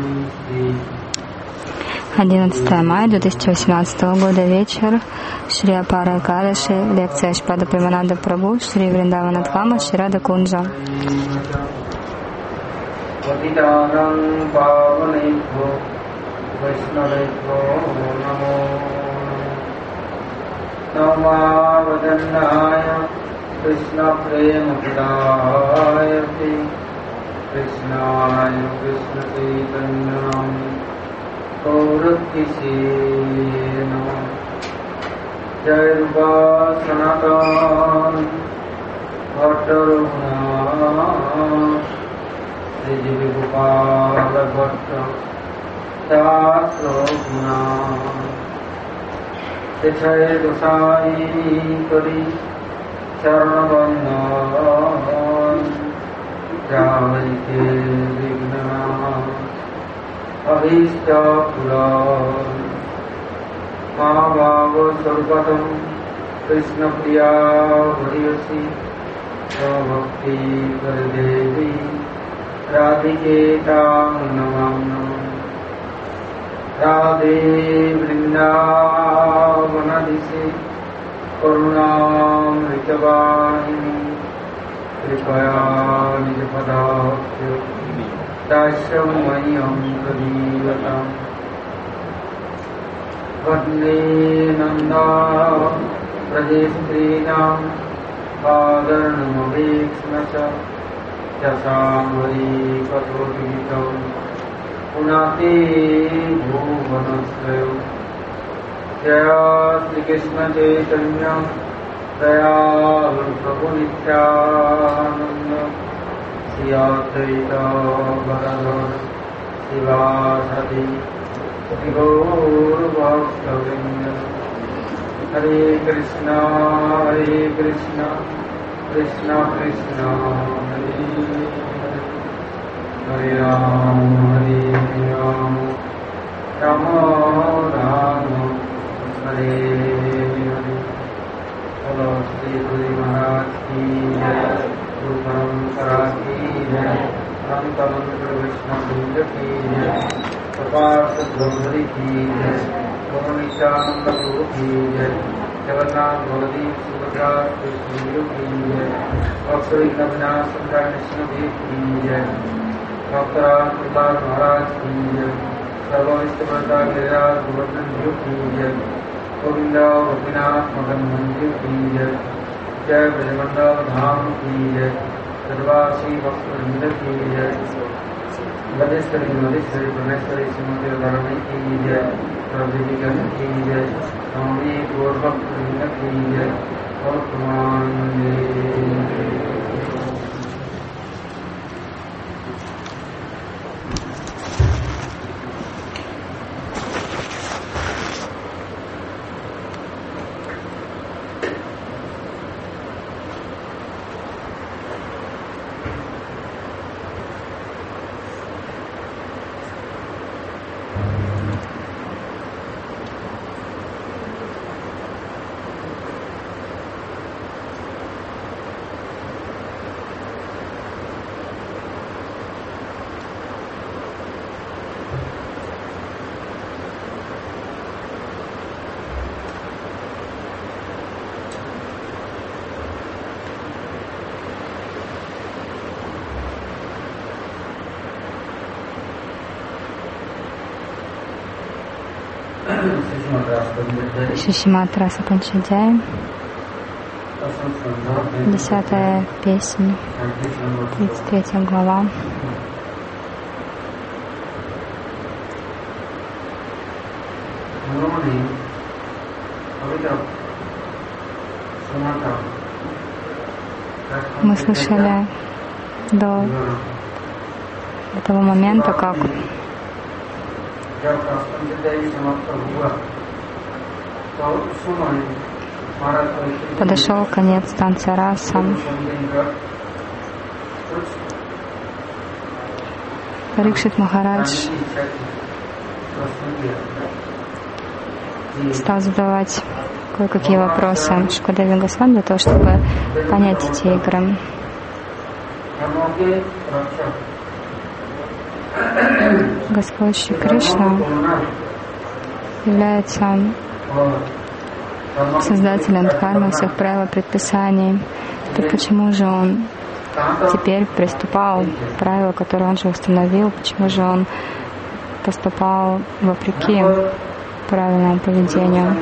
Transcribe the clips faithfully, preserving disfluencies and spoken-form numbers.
одиннадцатое мая две тысячи восемнадцатого года, вечер, Шри Апара Экадаши, лекция Шпада Примананда Прабху, Шри Вриндаванадхама, Шри Рада Кунджа. Krishna Prema Pradayati Krishnaya Krishna Chaitanyam Gauratisena Jai Rupa Sanatan Bhattaruna Sri Jivi Gopala Bhatta Tatroguna Techai Dosai Kari Charanabandhan Javalike Vigna Avishta Puran Mahabhava Sarvatam Krishna Priya Variyasi Bhakti Paradevi Radhike Tam Namam Radhe Vrindavanadise Karunamritavahini Kripaya Nijapadakya Dasyamayam Kadivatam Vadne Nanda Pradestreenam Padarnamaveksnacha Yasamvari Patvotitam Punate Bhuvanasvayo Jaya Sri Krishna Chaitanya Dayal Prabhu Nityananda Sri Advaita Gadadhar Sivasati Sri Gaur Bhaktavinda Hare Krishna Hare Krishna Krishna Krishna Hare Hare Ram Hare Ram Rama Rama Hare Hare Hello Sri Guru Maharaj ki Jai Guru Parampara ki Jai Santa Mantra Vishnu Sundar ki Jai Kapar Sadhguru ki Jai Gauranishananda Guru ki Jai Jagannath Baladev Subhadra Krishna ki Jai Aksari Navina Sundar Krishna ki Jai Bhaktara Kripal Maharaj ki Jai Sarvavishta Prata Giriraj Govardhan ki Jai Govinda Gopinath Madan Mandir ki Jai Jai Brajamandal Dham ki Jai Sarvasi Bhaktivinoda ki Jai Vadeshwari Madheshwari Prameshwari Srimati Radharani ki Jai Prabhupada ki Jai Swami Gaur Bhaktivinoda ki Jai Bhaktivinoda Шишимат Раса Панчадьяя, десятая песня, тридцать третья глава. Мы слышали до, до того момента, как подошел конец танца раса. Парикшит Махарадж стал задавать кое-какие вопросы Шукадеви Госвами для того, чтобы понять эти игры. Господь Шри Кришна является создателем дхармы, всех правил и предписаний. Так почему же он теперь приступал к правилу, которое он же установил? Почему же он поступал вопреки правильному поведению?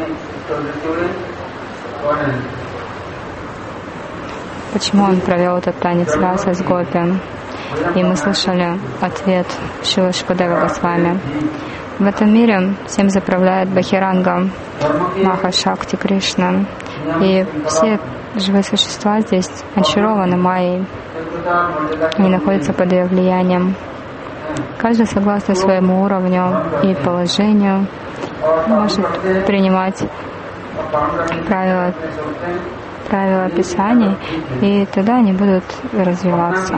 Почему он провел этот танец раса с гопи? И мы слышали ответ Шрилы Шукадева Госвами. В этом мире всем заправляет Бахиранга, Маха Шакти Кришна. И все живые существа здесь очарованы Майей. Они находятся под ее влиянием. Каждый согласно своему уровню и положению может принимать правила, правила Писаний, и тогда они будут развиваться.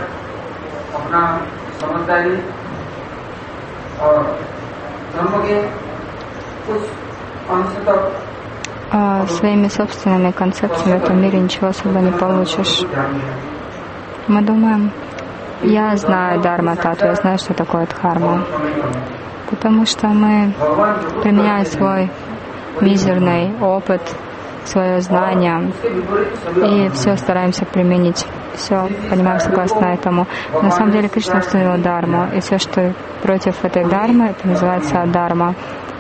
А своими собственными концепциями в этом мире ничего особо не получишь. Мы думаем, я знаю Дharma Тату, я знаю, что такое дхарма. Потому что мы, применяя свой мизерный опыт, свое знание, и все стараемся применить. Все понимаем согласно этому. Но на самом деле Кришна установил дхарму, и все, что против этой дхармы, это называется адхарма.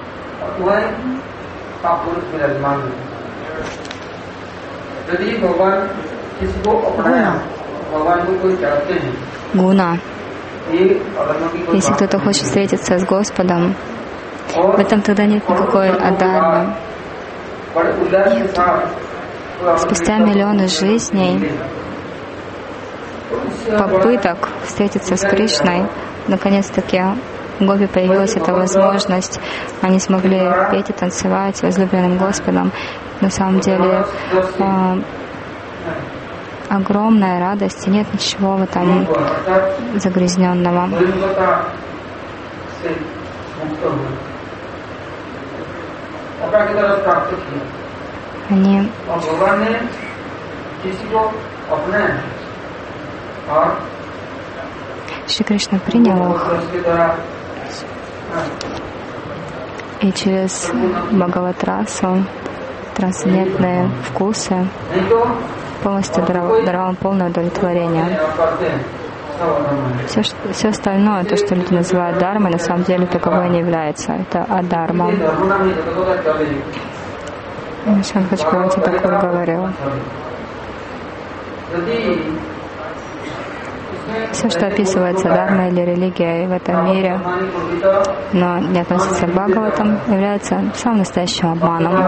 Гуна. Если кто-то хочет встретиться с Господом, в этом тогда нет никакой адхармы. Спустя миллионы жизней, попыток встретиться с Кришной, наконец-таки у Гопи появилась эта возможность. Они смогли петь и танцевать с возлюбленным Господом. На самом деле э, огромная радость, и нет ничего в этом загрязненного. Они Шри Кришна принял их, и через Бхагават-расу, трансцендентные вкусы, полностью даровал, даровал полное удовлетворение. Все, все остальное, то, что люди называют дхармой, на самом деле таковой не является. Это адхарма. Шан Хачпавати такое говорил. Все, что описывается дхармой или религией в этом мире, но не относится к Бхагаватам, является самым настоящим обманом.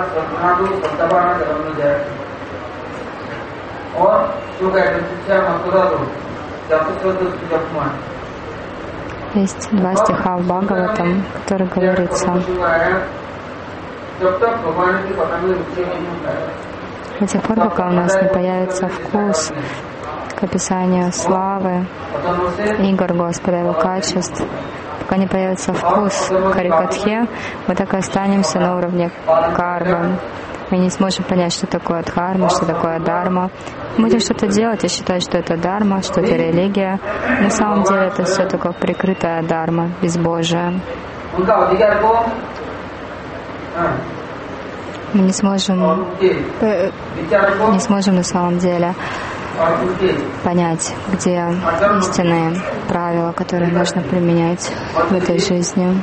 Есть два стиха в Бхагаватам, в которых говорится: до тех пор, пока у нас не появится вкус к описанию славы, игр Господа, Его качеств, пока не появится вкус к Харикатхе, мы так и останемся на уровне кармы. Мы не сможем понять, что такое дхарма, что такое дхарма. Мы будем что-то делать и считать, что это дхарма, что это религия. На самом деле это все только прикрытая дхарма, безбожие. Мы не сможем, э, не сможем на самом деле понять, где истинные правила, которые нужно применять в этой жизни.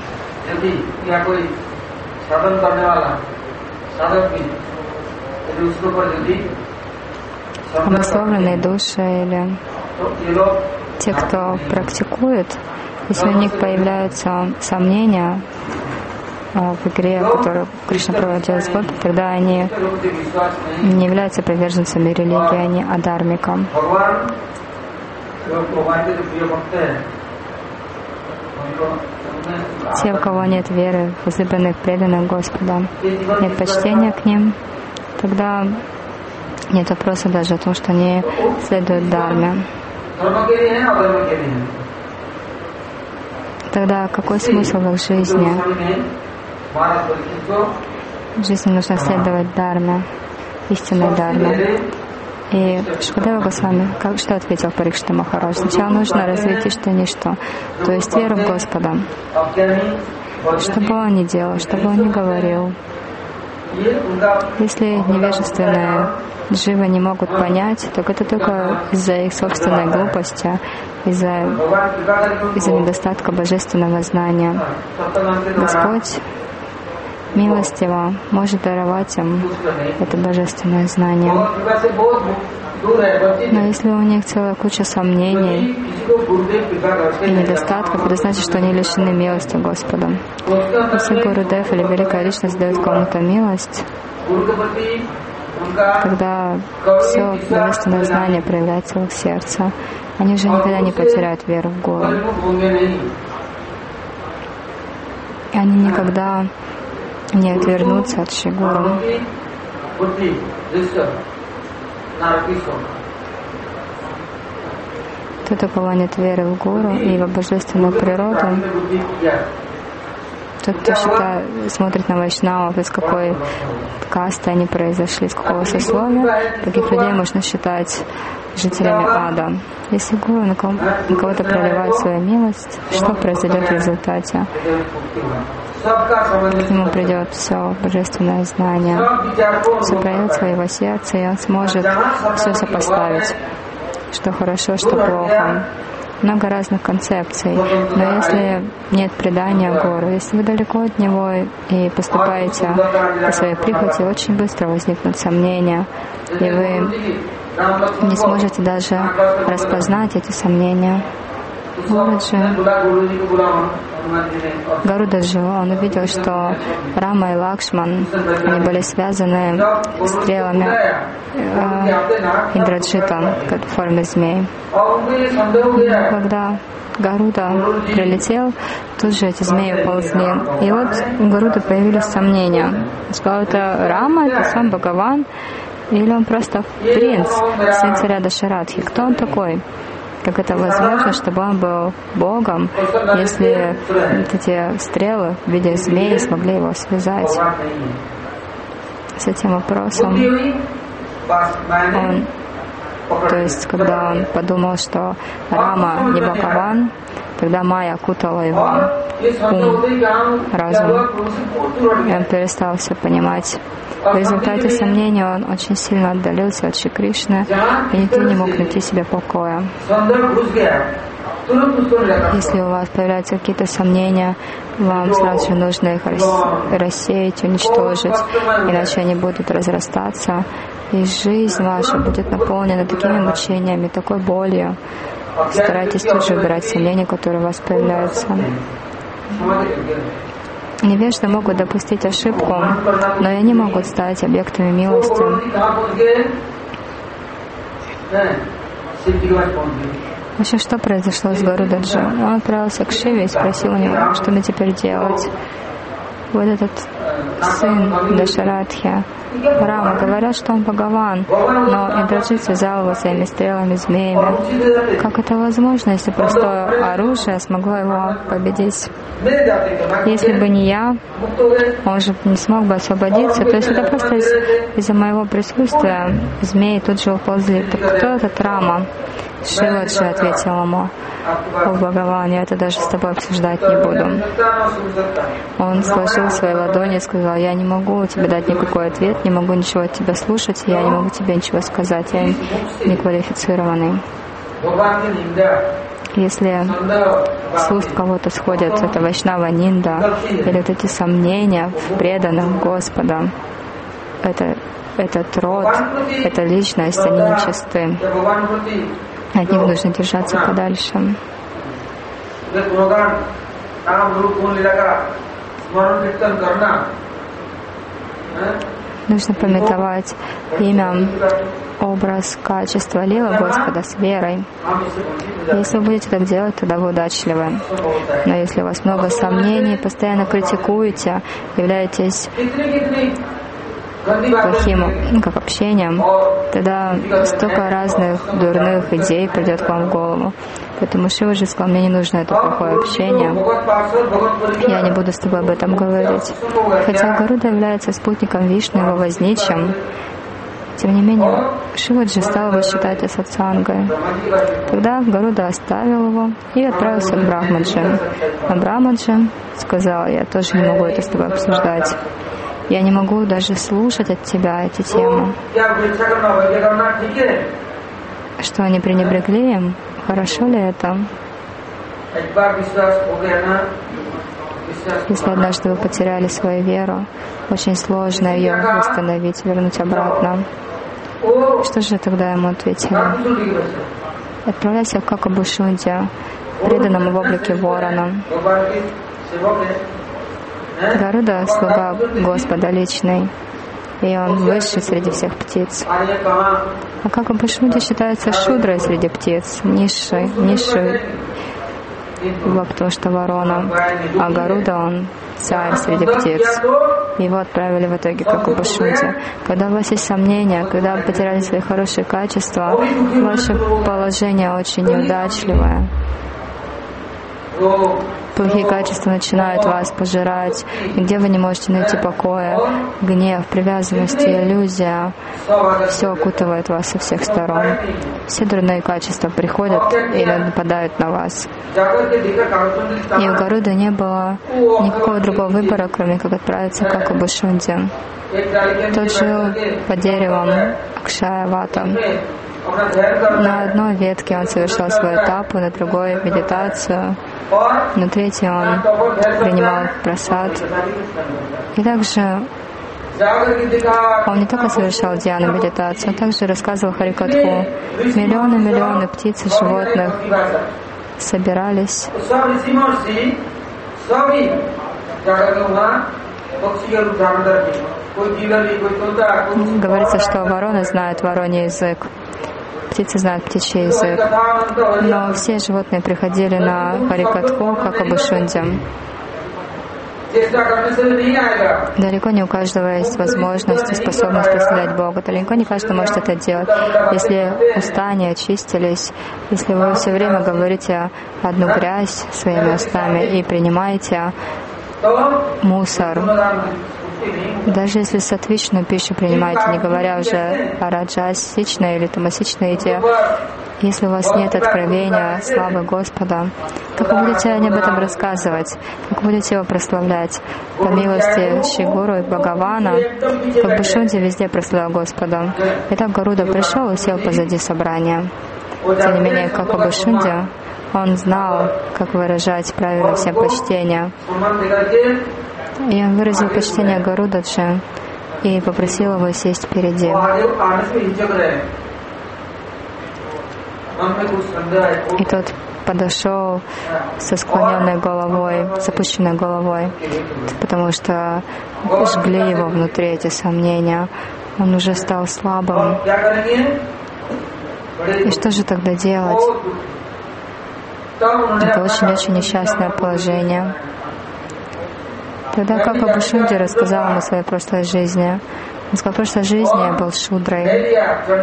Обусловленные души или те, кто практикует, если у них появляются сомнения в игре, которую Кришна проводил с Гопи, тогда они не являются приверженцами религии, они адармикам. Те, у кого нет веры, возлюбленных, преданных Господа, нет почтения к ним, тогда нет вопроса даже о том, что они следуют дхарме. Тогда какой смысл в их жизни? В жизни нужно следовать дхарме, истинной дхарме. И Шукадева Госвами, как, что ответил Парикшита Махарадж? Сначала нужно развить Иштаништа, то есть веру в Господа. Что бы он ни делал, что бы он ни говорил, если невежественные дживы не могут понять, то это только из-за их собственной глупости, из-за из-за недостатка божественного знания. Господь милостиво может даровать им это божественное знание. Но если у них целая куча сомнений и недостатков, это значит, что они лишены милости Господа. Если Гурудев или Великая Личность дает кому-то милость, тогда все божественное знание проявляется в их сердце. Они уже никогда не потеряют веру в Гуру. И они никогда не отвернутся от Шри Гуру. Тот, у кого нет веры в Гуру и в божественную природу, тот, кто считает, смотрит на вайшнавов, из какой касты они произошли, из какого сословия, таких людей можно считать жителями ада. Если Гуру на кого-то проливает свою милость, что произойдет в результате? К нему придет все божественное знание, все проявится в его сердце, и он сможет все сопоставить, что хорошо, что плохо. Много разных концепций, но если нет предания Гуру, если вы далеко от него и поступаете по своей прихоти, очень быстро возникнут сомнения, и вы не сможете даже распознать эти сомнения. Гуруджи, Гарудаджи, он увидел, что Рама и Лакшман, они были связаны стрелами э, Индраджита в форме змей. Когда Гаруда прилетел, тут же эти змеи уползли. И вот у Гаруды появились сомнения. Он сказал, это Рама, это сам Бхагаван, или он просто принц, сын царя Дашаратхи. Кто он такой? Как это возможно, чтобы он был Богом, если вот эти стрелы в виде змеи смогли его связать? С этим вопросом он, то есть, когда он подумал, что Рама не Бхагаван, тогда Майя окутала его ум, разум, и он перестал все понимать. В результате сомнений он очень сильно отдалился от Шри Кришны, и никто не мог найти себе покоя. Если у вас появляются какие-то сомнения, вам сразу же нужно их рассеять, уничтожить, иначе они будут разрастаться, и жизнь ваша будет наполнена такими мучениями, такой болью. Старайтесь тут же убирать сомнения, которые у вас появляются. Невежды могут допустить ошибку, но и они могут стать объектами милости. Вообще, что произошло с Гарудаджи? Он отправился к Шиве и спросил у него, что мне теперь делать. Вот этот сын Дашаратхи, Рама, говорят, что он Бхагаван, но Инdraджит связал его своими стрелами, змеями. Как это возможно, если простое оружие смогло его победить? Если бы не я, он же не смог бы освободиться. То есть это просто из- из-за моего присутствия змеи тут же уползли. Так кто этот Рама? Шиваджи ответил ему: о Бхагаван, я это даже с тобой обсуждать не буду. Он сложил свои ладони и сказал: я не могу тебе дать никакой ответ, не могу ничего от тебя слушать, я не могу тебе ничего сказать, я не квалифицированный. Если с уст кого-то сходят это вайшнава нинда или вот эти сомнения в преданных Господа, это, этот род, эта личность, они нечисты. От них нужно держаться подальше. Нужно памятовать имя, образ, качество лила Господа с верой. Если вы будете так делать, тогда вы удачливы. Но если у вас много сомнений, постоянно критикуете, являетесь плохим, ну, как общением, тогда столько разных дурных идей придет к вам в голову. Поэтому Шиваджи сказал: мне не нужно это плохое общение, я не буду с тобой об этом говорить. Хотя Гаруда является спутником Вишну, его возничим, Тем не менее, Шиваджи стал его считать асатсангой. Тогда Гаруда оставил его и отправился к Брахмаджи. А Брахмаджи сказал: я тоже не могу это с тобой обсуждать. Я не могу даже слушать от тебя эти темы. Что они пренебрегли им? Хорошо ли это? Если однажды вы потеряли свою веру, очень сложно ее восстановить, вернуть обратно. Что же тогда ему ответили? Отправляйся в Какабушунди, преданному в облике ворона. Гаруда — слуга Господа личный, и он высший среди всех птиц. А Какабушунди считается шудрой среди птиц, низшей, низшей, потому что ворона, а Гаруда — он царь среди птиц. Его отправили в итоге как Какабушунди. Когда у вас есть сомнения, когда вы потеряли свои хорошие качества, ваше положение очень неудачливое. Плохие качества начинают вас пожирать, где вы не можете найти покоя. Гнев, привязанность и иллюзия — все окутывает вас со всех сторон. Все дурные качества приходят или нападают на вас. И у Гаруды не было никакого другого выбора, кроме как отправиться к Какабушунди. Тот жил под деревом Акшая-вата. На одной ветке он совершал свою тапу, на другой — медитацию, на третьей он принимал прасад. И также он не только совершал дьяну, медитацию, он также рассказывал Харикатху. Миллионы-миллионы птиц и животных собирались. Говорится, что вороны знают вороний язык, птицы знают птичий язык. Но все животные приходили на Харикатху как Какабушунди. Далеко не у каждого есть возможность и способность прославлять Бога. Далеко не каждый может это делать. Если уста не очистились, если вы все время говорите одну грязь своими устами и принимаете мусор, даже если сатвичную пищу принимаете, не говоря уже о раджасичной или тамасичной еде, если у вас нет откровения, славы Господа, как вы будете об этом рассказывать, как будете его прославлять? По милости Шри Гуру и Бхагавана, Какабушунди везде прославлял Господа. Итак, Гаруда пришел и сел позади собрания. Тем не менее, Какабушунди, он знал, как выражать правильно всем почтение. И он выразил почтение Гарудаджи и попросил его сесть впереди. И тот подошел со склоненной головой, с опущенной головой, потому что жгли его внутри эти сомнения. Он уже стал слабым. И что же тогда делать? Это очень-очень несчастное положение. Тогда Какабушунди рассказал ему о своей прошлой жизни. Он сказал: в прошлой жизни я был шудрой.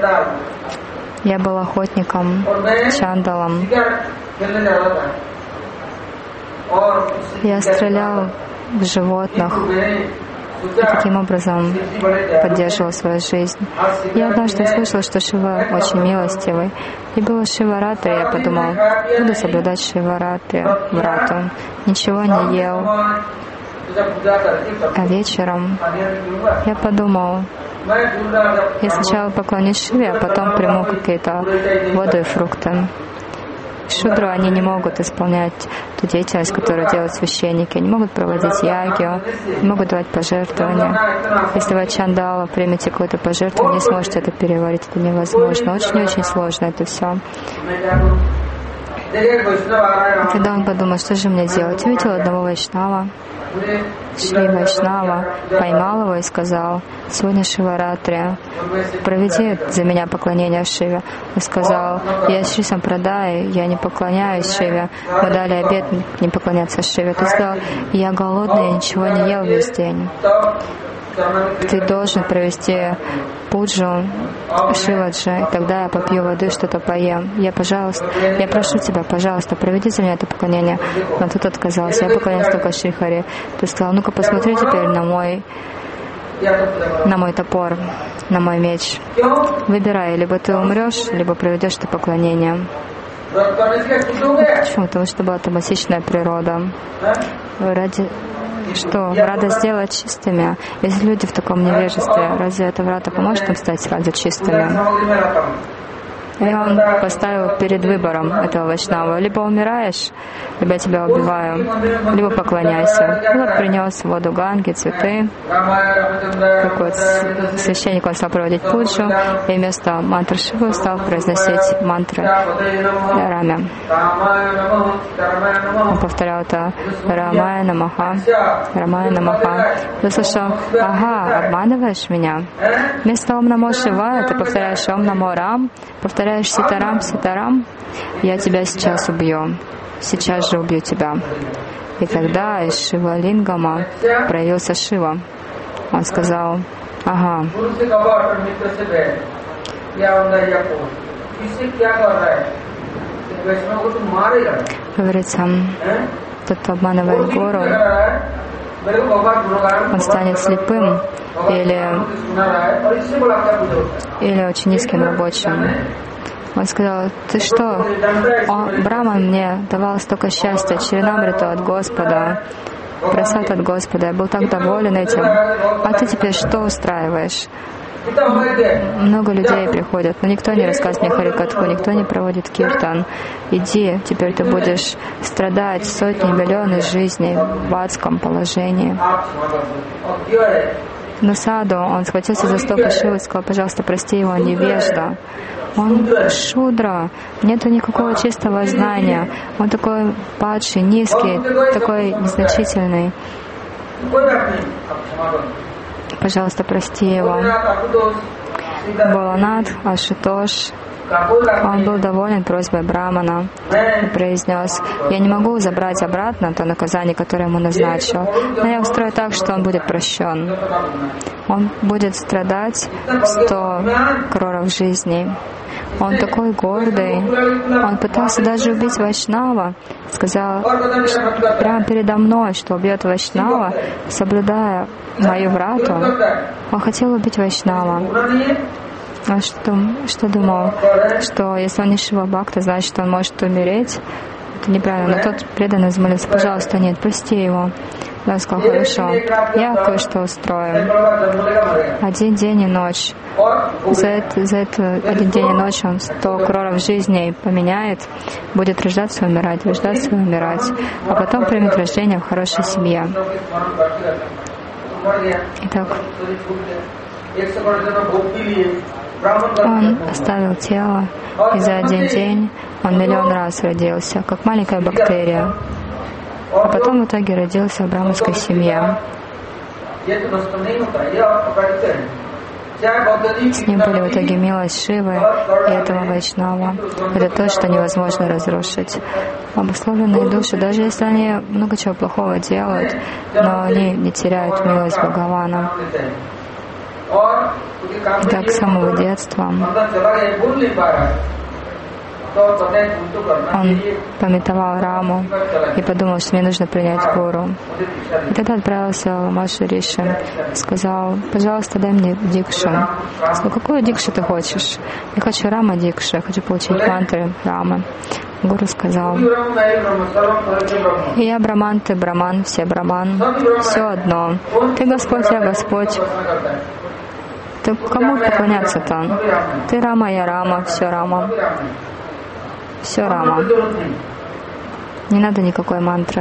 Я был охотником, чандалом. Я стрелял в животных и таким образом поддерживал свою жизнь. Я однажды слышал, что Шива очень милостивый. И было Шиваратри, я подумал, буду соблюдать Шиваратри, врату. Ничего не ел. А вечером я подумал, я сначала поклонюсь Шиве, а потом приму какие-то воду и фрукты. Шудру они не могут исполнять ту деятельность, которую делают священники. Они могут проводить ягью, не могут давать пожертвования. Если вы от чандала примете какое-то пожертвование, не сможете это переварить, это невозможно. Очень-очень сложно это все. И тогда он подумал, что же мне делать. Увидел одного вайшнава, Шри Вайшнава, поймал его и сказал: сегодня Шиваратри, проведи за меня поклонение Шиве. Он сказал: я Шри Сампрадай, я не поклоняюсь Шиве. Мы дали обет не поклоняться Шиве. Ты сказал: я голодный, я ничего не ел весь день. Ты должен провести пуджу Шиваджи, и тогда я попью воды, что-то поем. Я, пожалуйста, я прошу тебя, пожалуйста, проведи за меня это поклонение. Но тут отказался. Я поклоняюсь только Шри Хари. Ты сказал: ну-ка посмотри теперь на мой на мой топор, на мой меч. Выбирай, либо ты умрешь, либо проведешь ты поклонение. Почему? Потому что была тамасичная природа. Ради что? Врата сделать чистыми. Если люди в таком невежестве, разве это врата поможет им стать сразу чистыми? И он поставил перед выбором этого вайшнава. Либо умираешь, либо я тебя убиваю, либо поклоняйся. И вот принес воду Ганги, цветы. Такой священник, он стал проводить пуджу, и вместо мантры Шивы стал произносить мантры Раме. Он повторял это Рамая Намаха, Рамая Намаха. Ты слышал, ага, обманываешь меня? Вместо Ом Намо Шивая ты повторяешь Ом Намо Рам, повторяешь Ситарам, Ситарам, я тебя сейчас убью. Сейчас же убью тебя. И тогда из Шива Лингама проявился Шива. Он сказал, ага. Говорится, тот, кто обманывает Гуру, он станет слепым или, или очень низким рабочим. Он сказал, ты что, он, Брахман мне давал столько счастья, Чаринамриту от Господа, просад от Господа, я был так доволен этим, а ты теперь что устраиваешь? Много людей приходят, но никто не рассказывает мне Харикатху, никто не проводит киртан. Иди, теперь ты будешь страдать сотни, миллионы жизней в адском положении. Но Саду, он схватился за стопы Шивы и сказал, пожалуйста, прости его, невежда. Он шудра, нету никакого чистого знания. Он такой падший, низкий, такой незначительный. Пожалуйста, прости его. Баланат, Ашутош, он был доволен просьбой Брахмана и произнес, я не могу забрать обратно то наказание, которое ему назначил, но я устрою так, что он будет прощен. Он будет страдать сто кроров жизней. Он такой гордый. Он пытался даже убить Вайшнава. Сказал прямо передо мной, что убьет Вайшнава, соблюдая мою врату. Он хотел убить Вайшнава. Он что, что думал? Что если он не Шива Бхакта, значит, он может умереть? Это неправильно. Но тот преданный взмолился, пожалуйста, нет, прости его. Он сказал, хорошо, я кое-что устрою. Один день и ночь. За это, за это один день и ночь он сто кроров жизней поменяет, будет рождаться и умирать, рождаться и умирать, а потом примет рождение в хорошей семье. Итак, он оставил тело, и за один день он миллион раз родился, как маленькая бактерия. А потом в итоге родился в браманской семье. С ним были в итоге милость Шивы и этого Вайшнава. Это то, что невозможно разрушить. Обусловленные души, даже если они много чего плохого делают, но они не теряют милость Бхагавана. И так с самого детства он памятовал Раму и подумал, что мне нужно принять Гуру. И тогда отправился в Ламашу Риши и сказал, пожалуйста, дай мне дикшу. Я сказал, какую дикшу ты хочешь? Я хочу Рама дикшу, я хочу получить мантры Рамы. Гуру сказал, я Браман, ты Браман, все Браман, все одно. Ты Господь, я Господь. Ты кому поклоняться-то? Ты Рама, я Рама, все Рама. Все Рама. Не надо никакой мантры.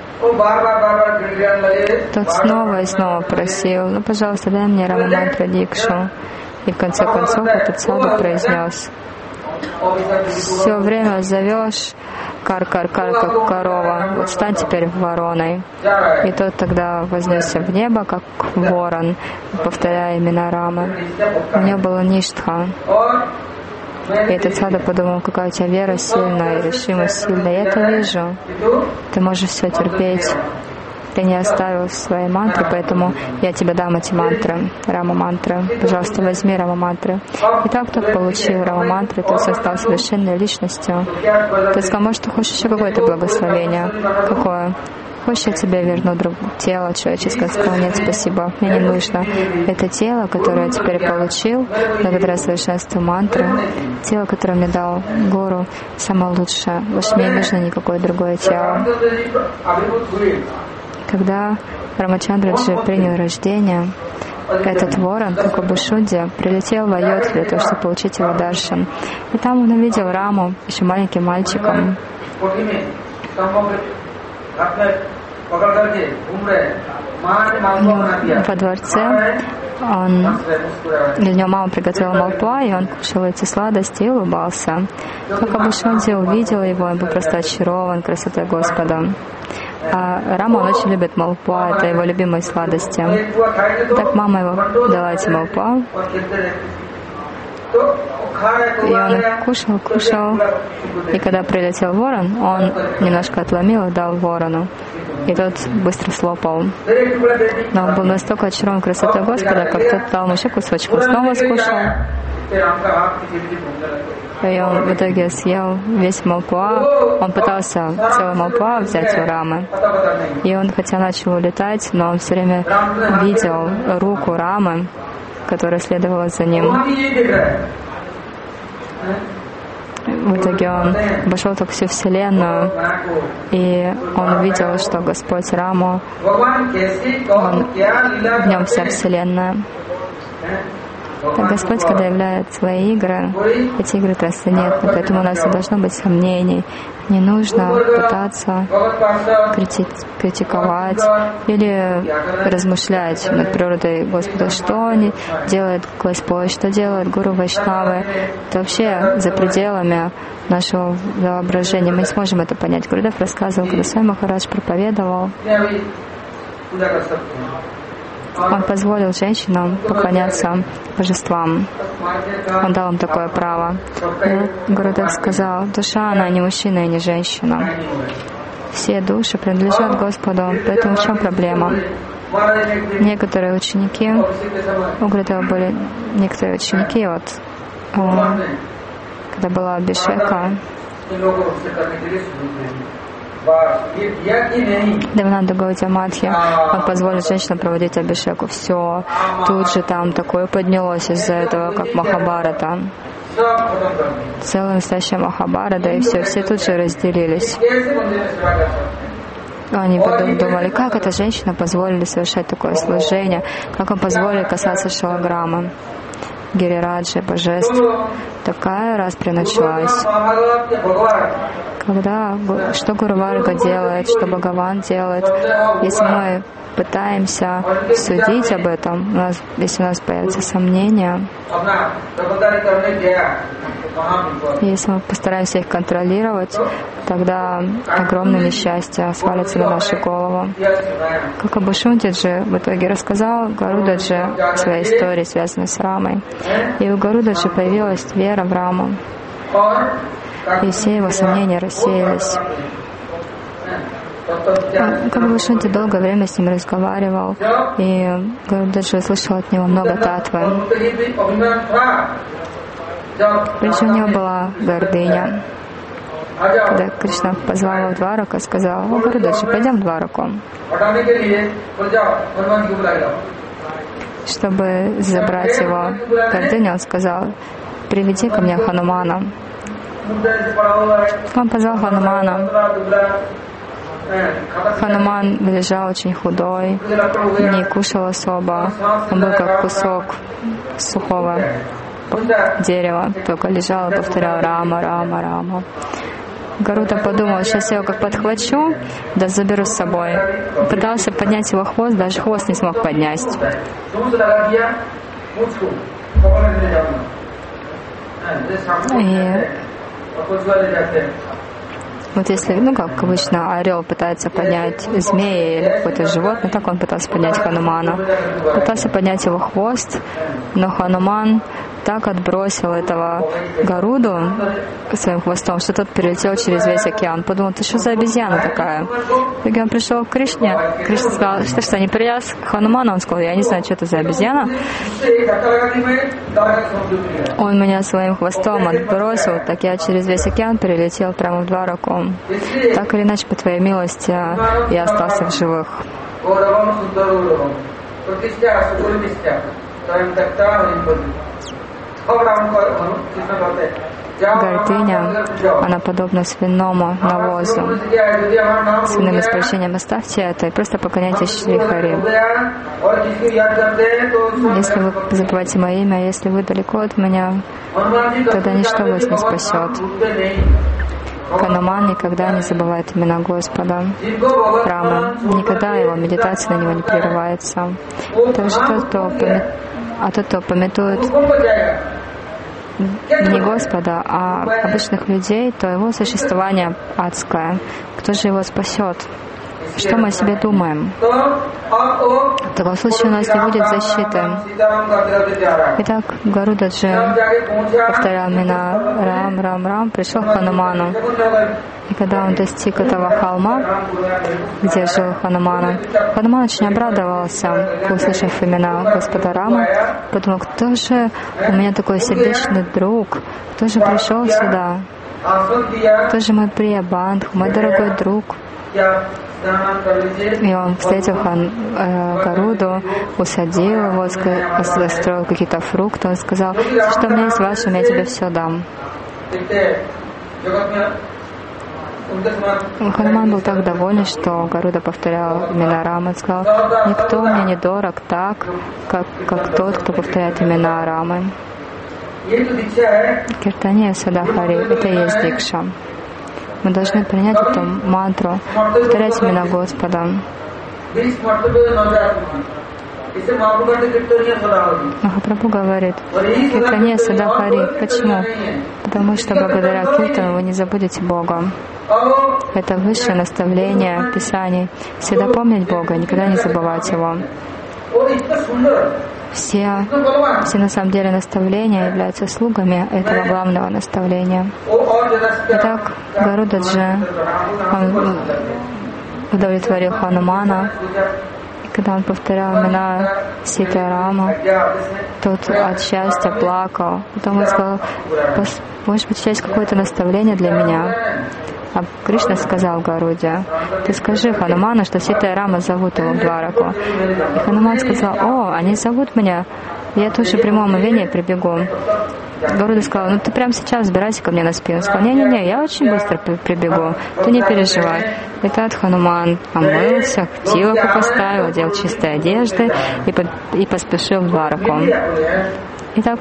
Тот снова и снова просил, ну, пожалуйста, дай мне Рама мантра дикшу. И в конце концов этот саду произнес, все время зовешь кар-кар-кар, как корова, вот стань теперь вороной. И тот тогда вознесся в небо, как ворон, повторяя имена Рамы. У него было ништха. И этот сада подумал, какая у тебя вера сильная и решимость сильная. Я это вижу. Ты можешь все терпеть. Ты не оставил свои мантры, поэтому я тебе дам эти мантры, Рама-мантры. Пожалуйста, возьми Рама-мантры. И так, кто получил Рама-мантры, тот стал совершенной личностью. Ты сказал, может, ты хочешь еще какое-то благословение? Какое? хочешь, я тебе верну друг... тело человеческое? Сказал, нет, спасибо, мне не нужно. Это тело, которое я теперь получил, благодаря совершенству мантры, тело, которое мне дал гуру, самое лучшее. Больше мне не нужно никакое другое тело. Когда Рамачандраджи принял рождение, этот ворон, как Абхишуди, прилетел в Айодхью для того, чтобы получить его даршан. И там он увидел Раму, еще маленьким мальчиком. Во дворце он, для него мама приготовила молпа, и он кушал эти сладости и улыбался. Как Абхишуди увидел его, он был просто очарован красотой Господа. А Рама, он очень любит молпа, это его любимые сладости. Так мама его дала эти молпа, и он их кушал, кушал. И когда прилетел ворон, он немножко отломил и дал ворону. И тот быстро слопал. Но он был настолько очарован красотой Господа, как тот дал ему еще кусочек, он снова скушал. И он в итоге съел весь молпуа. Он пытался целый молпуа взять у Рамы. И он хотя начал улетать, но он все время видел руку Рамы, которая следовала за ним. В итоге он обошел так всю Вселенную, и он увидел, что Господь Раму, он, в нем вся Вселенная. Так Господь, когда являет свои игры, эти игры трансцендентны, поэтому у нас не должно быть сомнений. Не нужно пытаться крити- критиковать или размышлять над природой Господа, что они делают Господь, что делают Гуру Вайшнавы. Это вообще за пределами нашего воображения. Мы не сможем это понять. Гурудев рассказывал, когда Свами Махарадж проповедовал, он позволил женщинам поклоняться божествам. Он дал им такое право. Гурудев сказал, душа, она не мужчина и не женщина. Все души принадлежат Господу, поэтому в чем проблема? Некоторые ученики, у Гурудева были некоторые ученики, вот, когда была Абхишека, Девананда Гаудия Мадхи, он позволил женщинам проводить Абхишеку. Все, тут же там такое поднялось из-за этого, как Махабхарата. Целая настоящая Махабхарата, и все, все тут же разделились. Они думали, как эта женщина позволили совершать такое служение, как он позволил касаться шалаграммы. Гирираджи, божеств. Такая распря началась. Когда, что Гуру Варга делает, что Бхагаван делает, если мы пытаемся судить об этом, у нас, если у нас появятся сомнения, если мы постараемся их контролировать, тогда огромное несчастье свалится на нашу голову. Как Абхишунтиджи в итоге рассказал Гарудаджи о своей истории, связанной с Рамой. И у Гарудаджи появилась вера в Раму. И все его сомнения рассеялись. Как Абхишунти долгое время с ним разговаривал, и Гарудаджи услышал от него много татвы. Причем у него была гордыня. Когда Кришна позвал его в Двараку, сказал: «О, Гарудаджи, пойдем в Двараку». Чтобы забрать его гордыню, он сказал: «Приведи ко мне Ханумана». Он позвал Ханумана. Хануман лежал очень худой, не кушал особо. Он был как кусок сухого дерева, только лежал и повторял «Рама, Рама, Рама». Гаруда подумал, сейчас я его как подхвачу, да заберу с собой. Пытался поднять его хвост, даже хвост не смог поднять. И вот если, ну как обычно, орел пытается поднять змея или какое-то животное, так он пытался поднять Ханумана. Пытался поднять его хвост, но Хануман так отбросил этого Гаруду своим хвостом, что тот перелетел через весь океан. Подумал, ты что за обезьяна такая? И он пришел к Кришне. Кришна сказал, что что, не привяз к Хануману? Он сказал, я не знаю, что это за обезьяна. Он меня своим хвостом отбросил, так я через весь океан перелетел прямо в Двараку. Так или иначе, по твоей милости, я остался в живых. Гордыня, она подобна свиному навозу. Свиным использованием оставьте это и просто поклоняйтесь Шри Хари. Если вы забываете мое имя, если вы далеко от меня, тогда ничто вас не спасет. Хануман никогда не забывает имена Господа. Рама, никогда его медитация на него не прерывается. Также тот, кто помет... А тот, кто пометует не Господа, а обычных людей, то его существование адское. Кто же его спасет? Что мы о себе думаем? В таком случае у нас не будет защиты. Итак, Гарудаджи повторял имена Рам, Рам, Рам, пришел к Хануману. И когда он достиг этого холма, где жил Хануман, Хануман очень обрадовался, услышав имена Господа Рама. Подумал, кто же у меня такой сердечный друг? Кто же пришел сюда? Кто же мой Прия-бандх, мой дорогой друг? И он встретил хан, э, Гаруду, усадил его, строил какие-то фрукты. Он сказал, что у меня есть ваше, я тебе все дам. Хануман был так доволен, что Гаруда повторял имена Рамы. Он сказал, никто мне не дорог так, как, как тот, кто повторяет имена Рамы. Киртания Садахари — это и есть дикша. Мы должны принять эту мантру, повторять имена Господа. Махапрабху говорит, Киртания Садахари. Почему? Потому что благодаря Киртану вы не забудете Бога. Это высшее наставление Писаний. Всегда помнить Бога, никогда не забывать Его. Все, все на самом деле наставления являются слугами этого главного наставления. Итак, Гарудаджи, он удовлетворил Ханумана. И когда он повторял имена Ситы Рама, тот от счастья плакал. Потом он сказал, может быть, есть какое-то наставление для меня? А Кришна сказал Гаруде, ты скажи Хануману, что Сита и Рама зовут его в Двараку. И Хануман сказал, о, они зовут меня, я тоже при омовении прибегу. Гаруда сказал, ну ты прямо сейчас взбирайся ко мне на спину. Он сказал, не-не-не, я очень быстро прибегу, ты не переживай. И тот Хануман омылся, тилоку поставил, одел чистые одежды и, под, и поспешил в Двараку. Итак,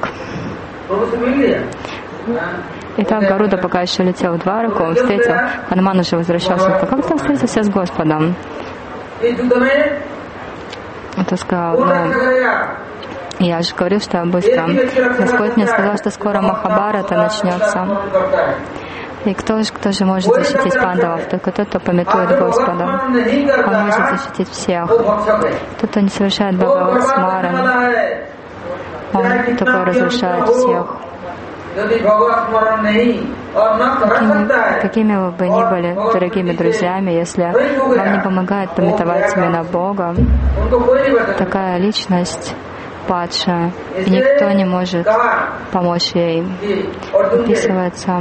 Итак, Гаруда, пока еще летел в Двараку, он встретил, Хануман уже возвращался. Он сказал, как ты встретился с Господом? Он сказал, ну, я же говорил, что я быстро. Господь мне сказал, что скоро Махабхарата начнется. И кто же, кто же может защитить пандавов? Только тот, кто памятует Господа. Он может защитить всех. Тот, кто не совершает Бхагават Смаран, он такой разрушает всех. Какими, какими вы бы ни были дорогими друзьями, если вам не помогает памятовать имена Бога, такая личность падшая, и никто не может помочь ей. Описывается.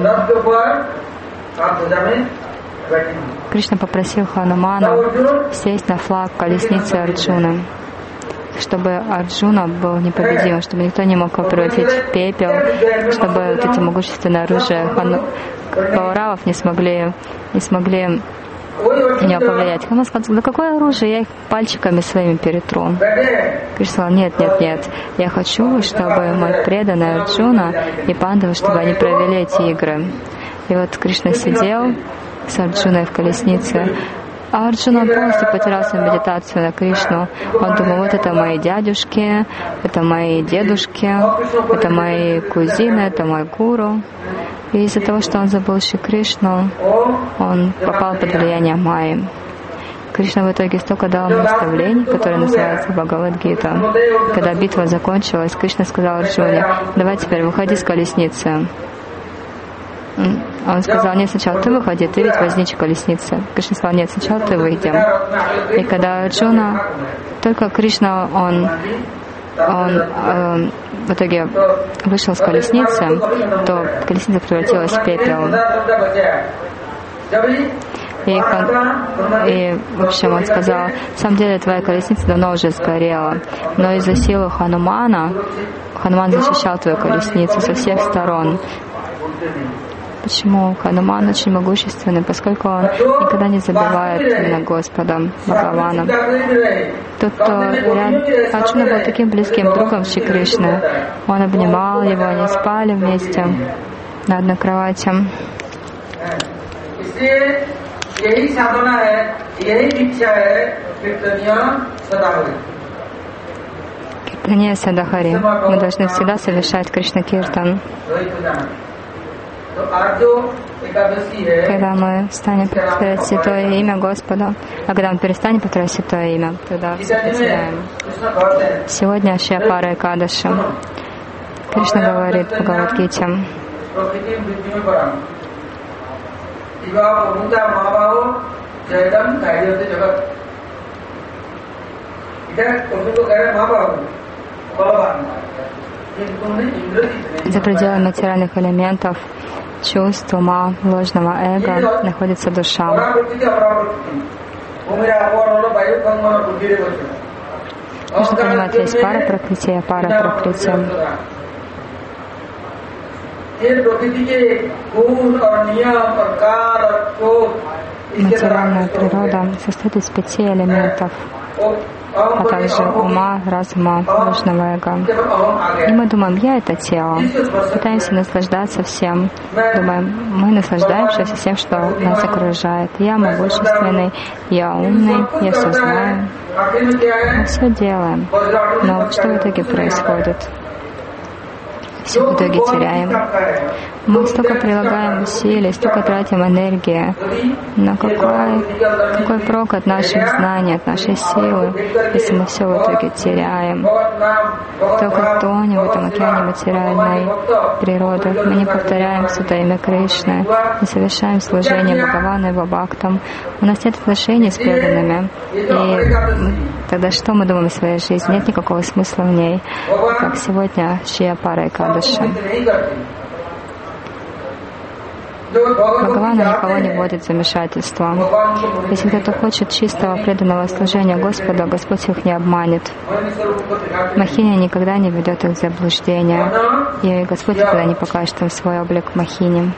Кришна попросил Ханумана сесть на флаг колесницы Арджуны, чтобы Арджуна был непобедим, чтобы никто не мог его превратить в пепел, чтобы вот эти могущественные оружия Кауравов не смогли, не смогли на него повлиять. Хануман сказал, да какое оружие, я их пальчиками своими перетру. Кришна сказал, нет, нет, нет, я хочу, чтобы мой преданный Арджуна и Пандавы, чтобы они провели эти игры. И вот Кришна сидел с Арджуной в колеснице, а Арджуна полностью потерял свою медитацию на Кришну. Он думал, вот это мои дядюшки, это мои дедушки, это мои кузины, это мой гуру. И из-за того, что он забыл Шри Кришну, он попал под влияние Майи. Кришна в итоге столько дал наставлений, которые называются Бхагавад-гита. Когда битва закончилась, Кришна сказал Арджуне: давай теперь выходи с колесницы. Он сказал: нет, сначала ты выходи, ты ведь возничий колесницы. Кришна сказал: нет, сначала ты выйдем. И когда Арджуна, только Кришна, он, он э, в итоге вышел с колесницы, то колесница превратилась в пепел. И, и, в общем, он сказал: на самом деле твоя колесница давно уже сгорела, но из-за силы Ханумана, Хануман защищал твою колесницу со всех сторон. Почему? Хануман очень могущественный, поскольку он никогда не забывает именно Господа, Бхагавана. Тот, кто ряд... Арджуна был таким близким другом Шри Кришны. Он обнимал его, они спали вместе на одной кровати. Киртания Садахари. Мы должны всегда совершать Кришна-киртан. Когда мы станем повторять святое имя Господа, а когда мы перестанем повторять святое имя, тогда все потеряем. Сегодня Шри-Апара Экадаши. Кришна говорит в Бхагавад-гите: за пределами материальных элементов, чувств, ума, ложного эго находится душа. Нужно понимать, есть пара пракрити, пара пракрити. Материальная природа состоит из пяти элементов, а также ума, разума, ложного эго. И мы думаем: я — это тело. Пытаемся наслаждаться всем. Думаем, мы наслаждаемся всем, что нас окружает. Я могущественный, я умный, я все знаю. Мы все делаем. Но что в итоге происходит? Все в итоге теряем. Мы столько прилагаем усилий, столько тратим энергии. Но какой, какой прок от наших знаний, от нашей силы, если мы все в итоге теряем? Только тонем в этом океане материальной природы. Мы не повторяем святое имя Кришны, не совершаем служение Бхагавану и его бхактам. У нас нет отношений с преданными. И мы, тогда что мы думаем о своей жизни? Нет никакого смысла в ней. Как сегодня Шри-Апара Экадаши. Бхагавана никого не вводит в замешательство. Если кто-то хочет чистого преданного служения Господу, Господь их не обманет. Махиня никогда не ведет их в заблуждение, и Господь никогда не покажет им свой облик Махини.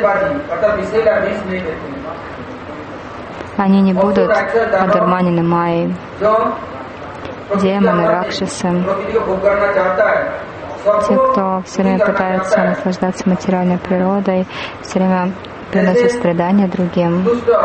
Они не будут одурманены майей. Демоны, ракшасы, те, кто все время пытается наслаждаться материальной природой, все время приносит страдания другим.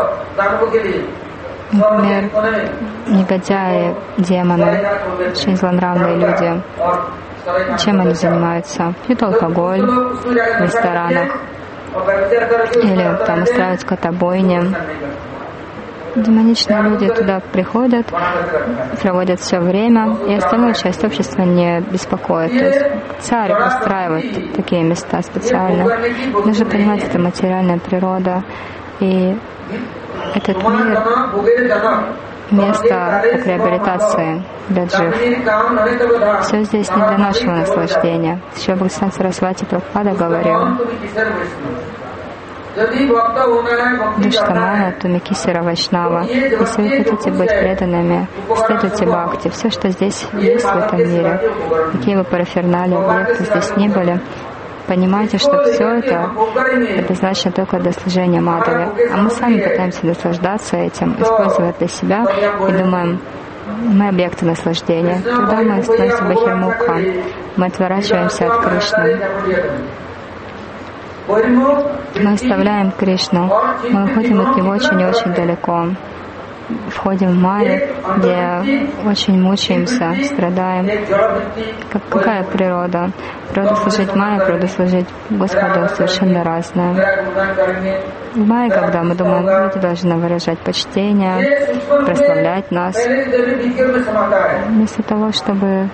Например, негодяи, демоны, очень злонравные люди. Чем они занимаются? Пьют алкоголь в ресторанах или там устраивают скотобойни. Демоничные люди туда приходят, проводят все время, и остальную часть общества не беспокоит. То есть царь устраивает такие места специально. Нужно понимать, это материальная природа, и этот мир — место как реабилитации для джив. Все здесь не для нашего наслаждения. Шрила Бхактисиданта Сарасвати Прабхупада говорил: Душтамана, Тумикисара Вайшнава. Если вы хотите быть преданными, следуйте бхакти. Все, что здесь есть в этом мире, какие бы параферналии, объекты здесь ни были, понимайте, что все это предназначено только для служения Мадхаве. А мы сами пытаемся наслаждаться этим, используя для себя, и думаем, мы объекты наслаждения. Тогда мы становимся бахирмукха, мы отворачиваемся от Кришны. Мы оставляем Кришну, мы уходим от Него очень и очень далеко. входим в майю, где очень мучаемся, страдаем. Как, какая природа? Природа служить майе, природа служить Господу совершенно разная. В мае, когда мы думаем, люди должны выражать почтение, прославлять нас, вместо того, чтобы...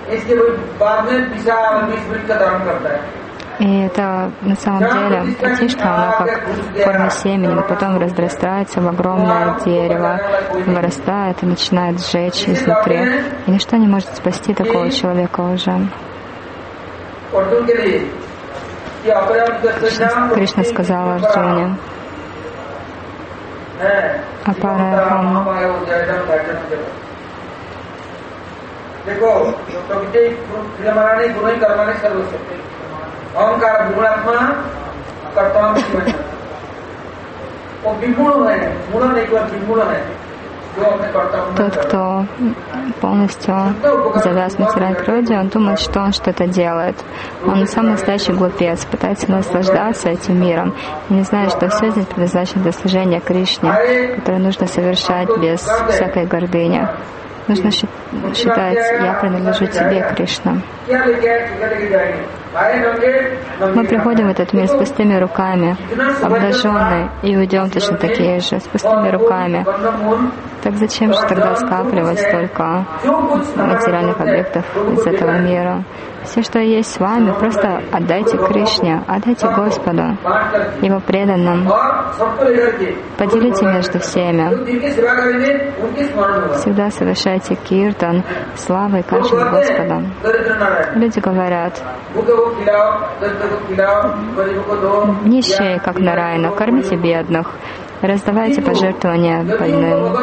И это на самом деле птичка, она как в форме семени, но потом разрастается в огромное дерево, вырастает и начинает сжечь изнутри. И ничто не может спасти такого человека уже. Кришна сказал Арджуне: Апарахам. अहंकार गुणात्मा कर्ता वो विमूढ़ है, मूढ़ नहीं केवल विमूढ़ है. Тот, кто полностью завязан в материальной природе, он думает, что он что-то делает. Он самый настоящий глупец, пытается наслаждаться этим миром и не знает, что все здесь предназначено для служения Кришне, которое нужно совершать без всякой гордыни. Нужно считать, я принадлежу тебе, Кришна. Мы приходим в этот мир с пустыми руками, обнаженные, и уйдем точно такие же, с пустыми руками. Так зачем же тогда скапливать столько материальных объектов из этого мира? Все, что есть с вами, просто отдайте Кришне, отдайте Господу, Его преданным. Поделите между всеми. Всегда совершайте киртан, славой каждого Господа. Люди говорят: нищие, как Нараяна, кормите бедных, раздавайте пожертвования больным.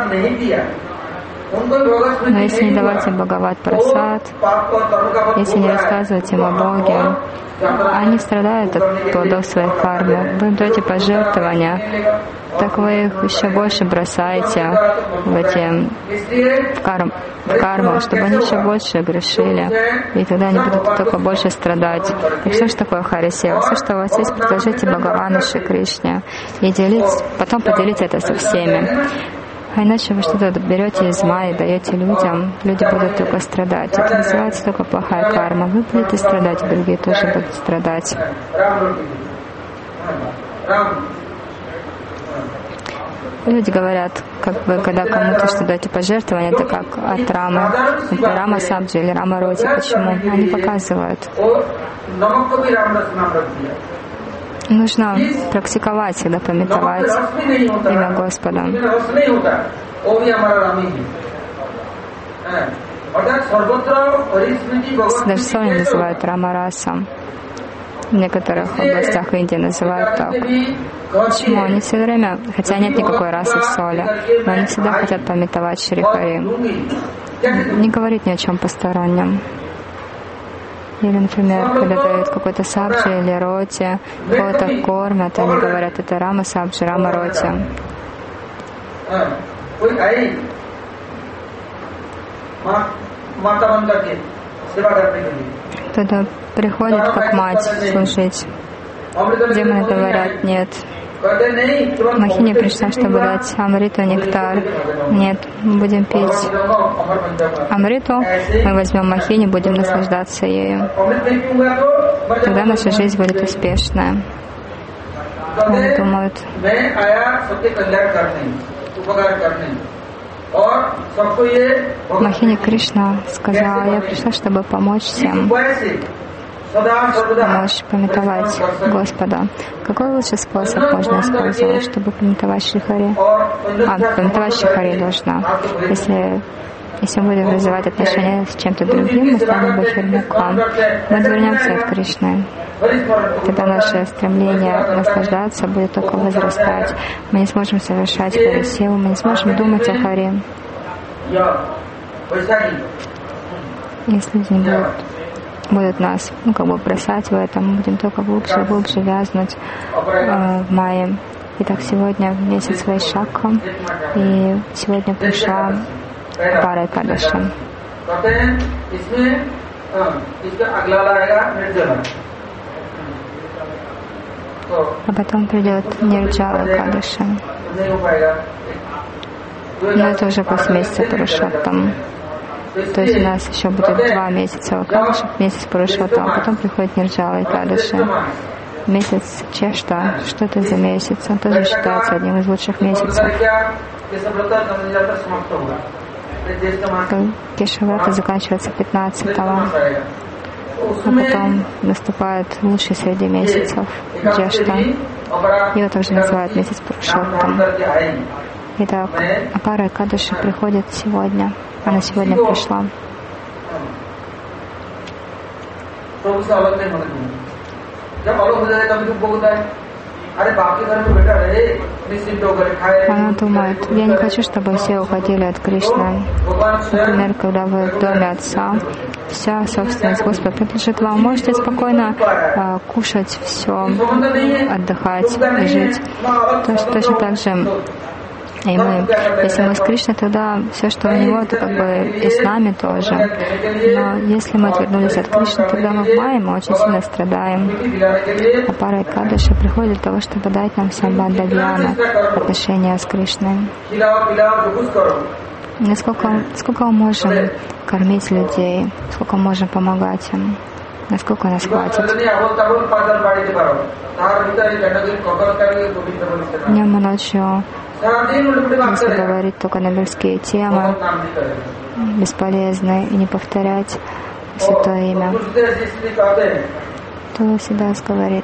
Но если не давать им Бхагават Прасад, если не рассказывать им о Боге, они страдают от плодов своей кармы. Вы им даете пожертвования, так вы их еще больше бросаете в эти в карм, в карму, чтобы они еще больше грешили, и тогда они будут только больше страдать. И все, что такое Харисева, все, что у вас есть, предложите Бхагавану Шри Кришне и делитесь, потом поделите это со всеми. А иначе вы что-то берете из майи, даете людям, люди будут только страдать. Это называется только плохая карма. Вы будете страдать, и другие тоже будут страдать. Люди говорят, как бы, когда кому-то что даете пожертвование, это как от Рамы. Это Рама Сабджи или Рама Роти. Почему? Они показывают. Нужно практиковать, всегда памятовать имя Господа. Даже соли называют Рамараса. В некоторых областях Индии называют так. Почему? Они все время, хотя нет никакой расы соли, но они всегда хотят памятовать Шри Хари. Не говорить ни о чем постороннем. Или, например, когда дают какой-то сабджи или роти, кого-то кормят, они говорят, это Рама Сабджи, Рама Роти. Кто-то приходит как мать служить. Демоны говорят, нет. Махини пришла, чтобы дать Амриту, нектар. Нет, мы будем пить Амриту, мы возьмем Махини, будем наслаждаться ею. Тогда наша жизнь будет успешная. Они думают, Махини Кришна сказала, я пришла, чтобы помочь всем. Помочь памятовать Господа. Какой лучший способ можно использовать, чтобы памятовать Шри Хари? А, памятовать Шри Хари должна. Если, если мы будем развивать отношения с чем-то другим, мы станем бахирмукхам. Мы отвернемся от Кришны. Тогда наше стремление наслаждаться будет только возрастать. Мы не сможем совершать Харисеву, мы не сможем думать о Хари. Если не будет будут нас, ну, как бы бросать в этом, мы будем только глубже и глубже вязнуть э, в мае. Итак, сегодня месяц Вайшакха, и сегодня пришла пара Экадаши. А потом придет Нирджала Экадаши. Но это уже после месяца Пурушоттам. То есть у нас еще будет два месяца Акадаши, месяц Пурушоттам, а потом приходит Нирджала Экадаши. Месяц Чешта, что это за месяц? Он тоже считается одним из лучших месяцев. Кешаврата заканчивается пятнадцатого, а потом наступает лучший среди месяцев Джешта. Его также называют месяц Пурушоттам. Итак, Апара Экадаши приходит сегодня. Она сегодня пришла. Она думает, я не хочу, чтобы все уходили от Кришны. Например, когда вы в доме отца, вся собственность Господа принадлежит вам. Можете спокойно э, кушать все, отдыхать и жить. То есть точно так же и мы, если мы с Кришной, тогда все, что у него, это как бы и с нами тоже. Но если мы отвернулись от Кришны, тогда мы в Майе, мы очень сильно страдаем. Апара Экадаши приходит для того, чтобы дать нам самбандха гьяна, отношения с Кришной. Насколько, сколько мы можем кормить людей, сколько мы можем помогать им, насколько нас хватит. Днем и ночью, если говорить только на мирские темы, бесполезны, и не повторять святое имя, то всегда говорит: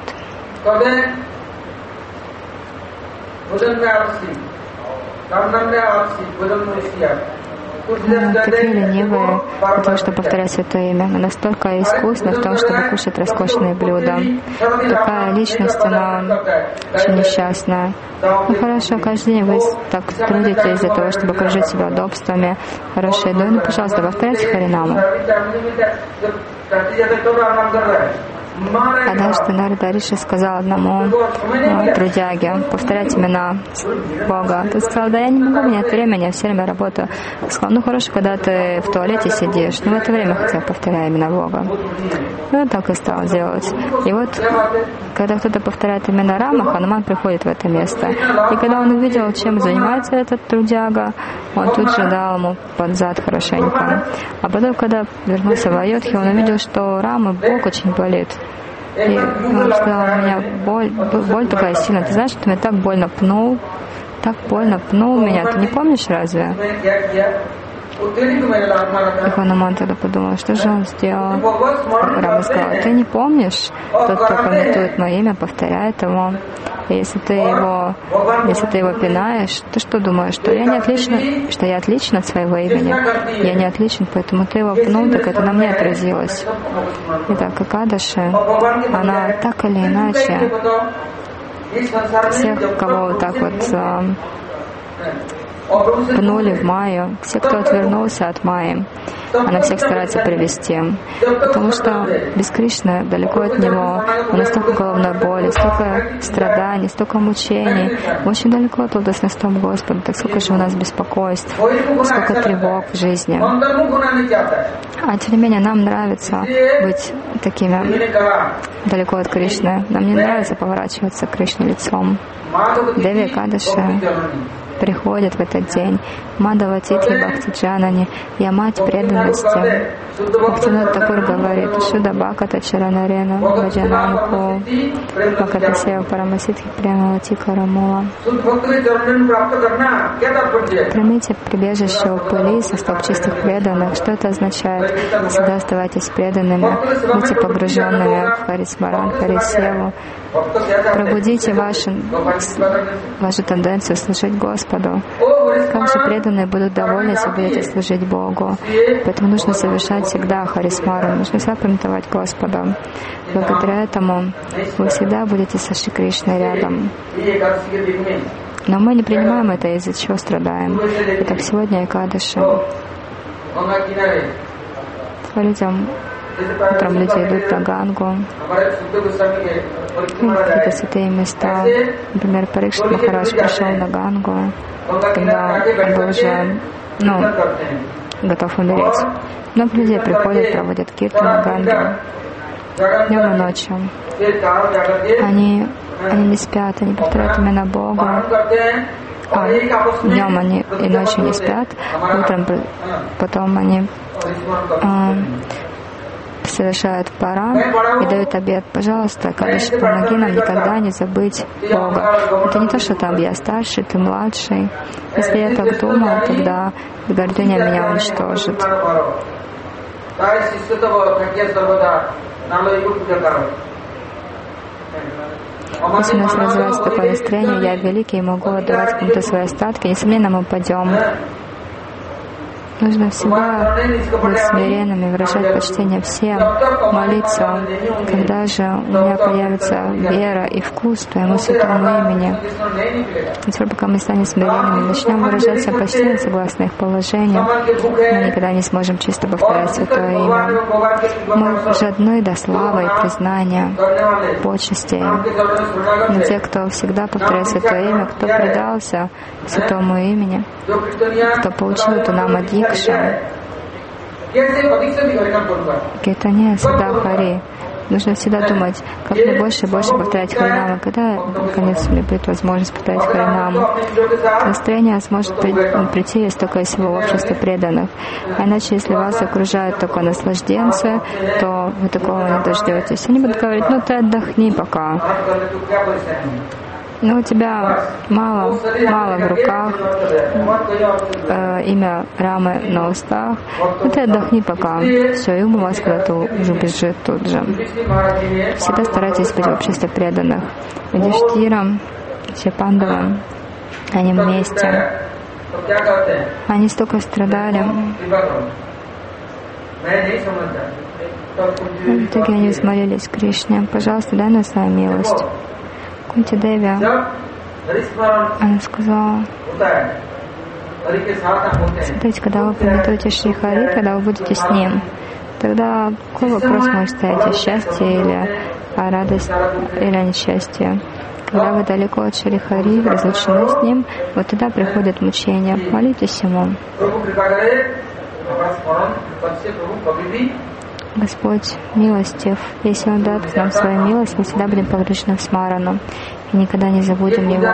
такие ленивые в том, чтобы повторять святое имя, но настолько искусны в том, чтобы кушать роскошные блюда. Такая личность, она очень несчастная. Ну хорошо, каждый день вы так трудитесь для того, чтобы окружить себя удобствами, хорошей едой. Ну, пожалуйста, повторяйте Харинаму. Однажды Нарада Риши сказал одному ну, трудяге повторять имена Бога. Тот сказал: да я не могу, у меня нет времени, я все время работаю. Он сказал: ну хорошо, когда ты в туалете сидишь, но в это время хотя бы повторяй имена Бога. Ну он так и стал делать. И вот, когда кто-то повторяет имена Рама, Хануман приходит в это место. И когда он увидел, чем занимается этот трудяга, он тут же дал ему под зад хорошенько. А потом, когда вернулся в Айодхи, он увидел, что Рама, Бог очень болит. И он сказал: у меня боль, боль такая сильная. Ты знаешь, что ты меня так больно пнул, так больно пнул меня. Ты не помнишь разве? И Хануман тогда подумал, что же он сделал. Рама сказал: ты не помнишь? Тот, кто памятует мое имя, повторяет его. И если ты его, если ты его пинаешь, ты что думаешь, что я не отлична, что я отлична от своего имени? Я не отличен, поэтому ты его пнул, так это на мне отразилось. Итак, Экадаши, она так или иначе всех, кого вот так вот пнули в Майю, все, кто отвернулся от Майи, она всех старается привести. Потому что без Кришны, далеко от Него, у нас столько головной боли, столько страданий, столько мучений. Мы очень далеко от лотосным Господа. Так сколько же у нас беспокойств, сколько тревог в жизни. А тем не менее, нам нравится быть такими далеко от Кришны. Нам не нравится поворачиваться к Кришне лицом. Деви Экадаши приходит в этот день. Мадава Титхи Бхакти Джанани, я мать преданности. Бхактинат Такур говорит: Шуда Бхаката Чаранарена Баджананку Бхаката Сева Парамаситхи Прямавати Карамула. Примите прибежище у пыли со стоп чистых преданных. Что это означает? Всегда оставайтесь преданными, будьте погруженными в Харисмаран, Харисеву. Пробудите вашу, вашу тенденцию служить Господу. Как же преданные будут довольны, если будете служить Богу. Поэтому нужно совершать всегда Харисмару, нужно всегда памятовать Господа. Благодаря этому вы всегда будете со Шри Кришной рядом. Но мы не принимаем это, из-за чего страдаем. Итак, сегодня Экадаши. Людям утром люди идут на Гангу, какие-то святые места. Например, Парикшит Махарадж пришел на Гангу, когда он был уже ну, готов умереть. Много людей приходят, проводят киртан на Ганге днем и ночью. Они, они не спят, они повторяют имена Бога, А днем они и ночью не спят, утром потом они а, совершают паран и дают обет: пожалуйста, Кадыши, помоги нам никогда не забыть Бога. Это не то, что там я старший, ты младший. Если я так думал, тогда гордыня меня уничтожит. Если у нас развивается такое настроение, я великий и могу отдавать кому-то свои остатки, несомненно, мы упадем. Нужно всегда быть смиренными, выражать почтение всем, молиться. Когда же у меня появится вера и вкус к Твоему святому имени, и теперь, пока мы станем смиренными, начнем выражать свое почтение согласно их положениям, мы никогда не сможем чисто повторять святое имя. Мы жадны до славы и признания, почестей. Но те, кто всегда повторяет святое имя, кто предался святому имени, кто получил эту намадикшу, Киртане всегда Хари. Нужно всегда думать, как мне больше и больше повторять Харинаму. Когда, наконец, мне будет возможность повторять Харинаму? Настроение сможет прийти, если только из всего общества преданных. А иначе, если вас окружают только наслажденцы, то вы такого не дождетесь. Они будут говорить: ну ты отдохни пока. Но у тебя мало, мало в руках, э, имя Рамы на устах. Ну ты отдохни пока. Все, и ум у вас куда-то уже бежит тут же. Всегда старайтесь быть в обществе преданных. Юдхиштира, Пандава, они вместе. Они столько страдали. В итоге они взмолились Кришне: пожалуйста, дай нам свою милость. Кунти Деви, она сказала: смотрите, когда вы помните Шри Хари, когда вы будете с Ним, тогда какой вопрос может стоять: счастье или радость, или несчастье? Когда вы далеко от Шри Хари, разлучены с Ним, вот тогда приходит мучение. Молитесь Ему. Господь милостив. Если Он даст нам свою милость, мы всегда будем погружены в смарану и никогда не забудем Его.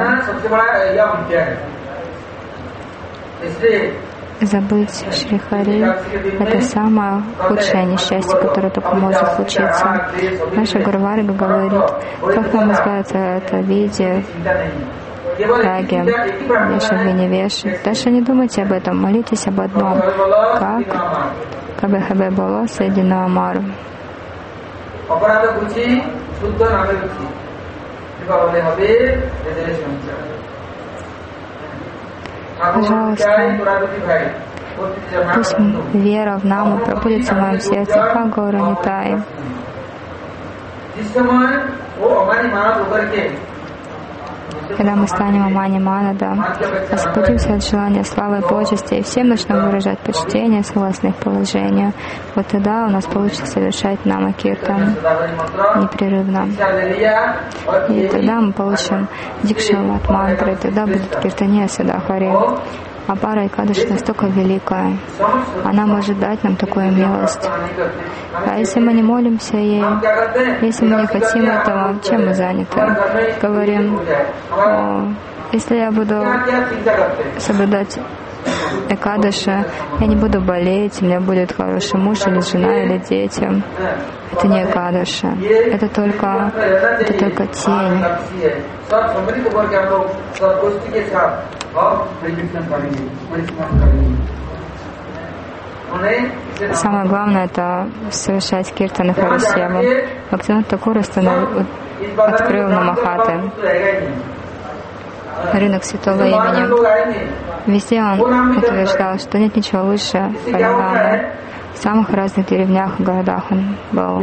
Забыть Шри Хари — это самое худшее несчастье, которое только может случиться. Наша Гуру Варга говорит, как нам избавиться от обиды, раги, веши, не веши. Даже не думайте об этом, молитесь об одном. Как? Кабе хабе было соединено Амару. Пожалуйста, пусть вера в Наму пробудется в моем сердце, как Гауранитай. Когда мы станем Амани Манада, освободимся от желания славы и почести, и всем начнем выражать почтение согласно их положению, вот тогда у нас получится совершать Нама Киртан непрерывно. И тогда мы получим Дикшу от мантры, тогда будет Киртания Садахари. А пара Экадаши настолько великая, она может дать нам такую милость. А если мы не молимся ей, если мы не хотим этого, чем мы заняты? Говорим: о, если я буду соблюдать Экадаши, я не буду болеть, у меня будет хороший муж или жена или дети. Это не Экадаши, это только, это только тень. Самое главное — это совершать киртаны Харисеву. Бхактивинода Такур открыл Намахаты, рынок святого имени. Везде он утверждал, что нет ничего лучше Параманы. В самых разных деревнях и городах он был.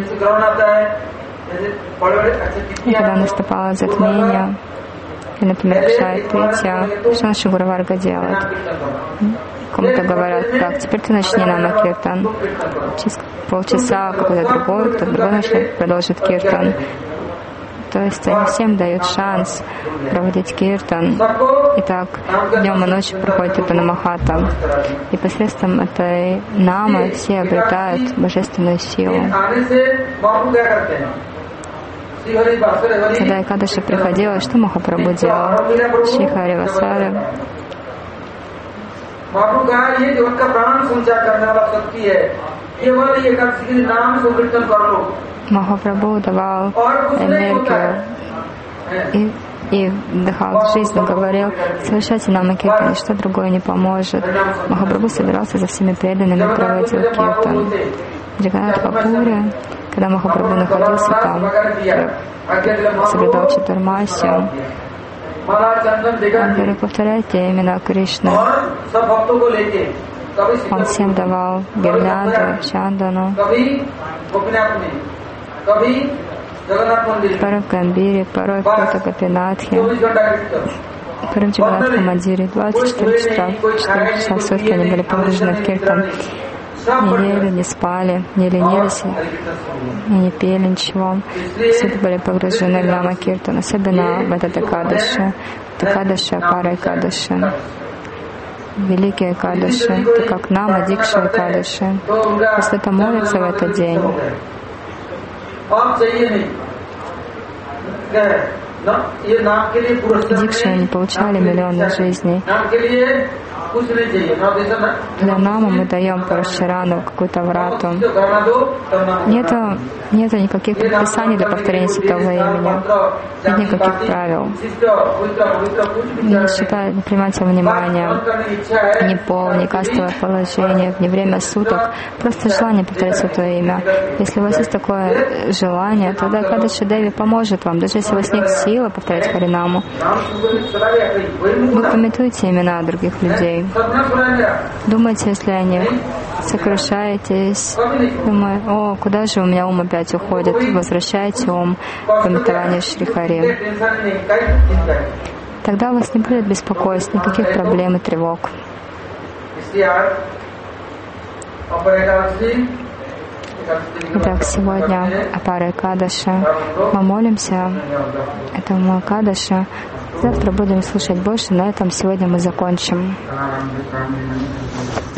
И когда наступало затмение, и, например, Кшая Тритья, что наша Гуру Варга делает? Кому-то говорят: так, теперь ты начни Нама Киртан. Через полчаса какой-то другой, кто-то другой начнет, продолжит Киртан. То есть они всем дают шанс проводить Киртан. И так днем и ночью проходит это Намахата. И посредством этой Намы все обретают божественную силу. Когда Экадаши приходила, что Махапрабху делал? Шри Хари Васари Махапрабху давал энергию и, и вдыхал в жизнь, говорил: совершайте нам киртан, ничто другое не поможет. Махапрабху собирался за всеми преданными, проводил киртан. Джаганнат Папури, когда Махапрабху находился там, соблюдал Чатурмасию, он говорит: повторяйте имена Кришны. Он всем давал гирлянду, чандану, порой в Гамбире, порой в Кота Гопинатхе, порой в Джаганнатха Мандире. двадцать четыре часа в сутки они были погружены в киртан. Не ели, не спали, не ленились и не пели ничего. Все были погружены в Нама Киртан, особенно в этот Экадаши, Экадаши, Апара Экадаши, Великие Экадаши, так как Нама Дикша Экадаши. Если это молится в этот день, Дикшу не получали миллионы жизней. Для Нама мы даем Парашарану какую-то врату. Нету, нету никаких предписаний для повторения святого имени. Нет никаких правил. Не считают, не принимать во внимание ни пол, ни кастовое положение, ни время суток. Просто желание повторять святое имя. Если у вас есть такое желание, тогда Экадаши Деви поможет вам. Даже если у вас нет силы повторять Харинаму, вы пометуете имена других людей. Думаете, если о них, сокрушаетесь, думая: о, куда же у меня ум опять уходит, возвращайте ум к пометованию Шри Хари. Тогда у вас не будет беспокойств, никаких проблем и тревог. Итак, сегодня Апара Экадаши. Мы молимся этому Экадаши. Завтра будем слушать больше. На этом сегодня мы закончим.